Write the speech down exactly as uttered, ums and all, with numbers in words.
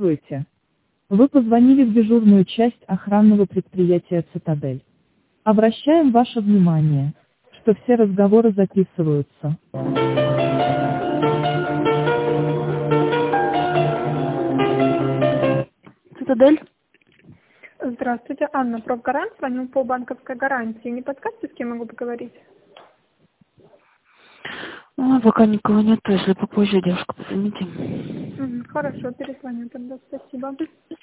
Здравствуйте. Вы позвонили в дежурную часть охранного предприятия «Цитадель». Обращаем ваше внимание, что все разговоры записываются. «Цитадель». Здравствуйте, Анна, профгарант, звоню по банковской гарантии. Не подскажете, с кем могу поговорить? А, пока никого нет, если попозже, девушка, позвоните. Мгм, хорошо, перезвоню тогда, спасибо.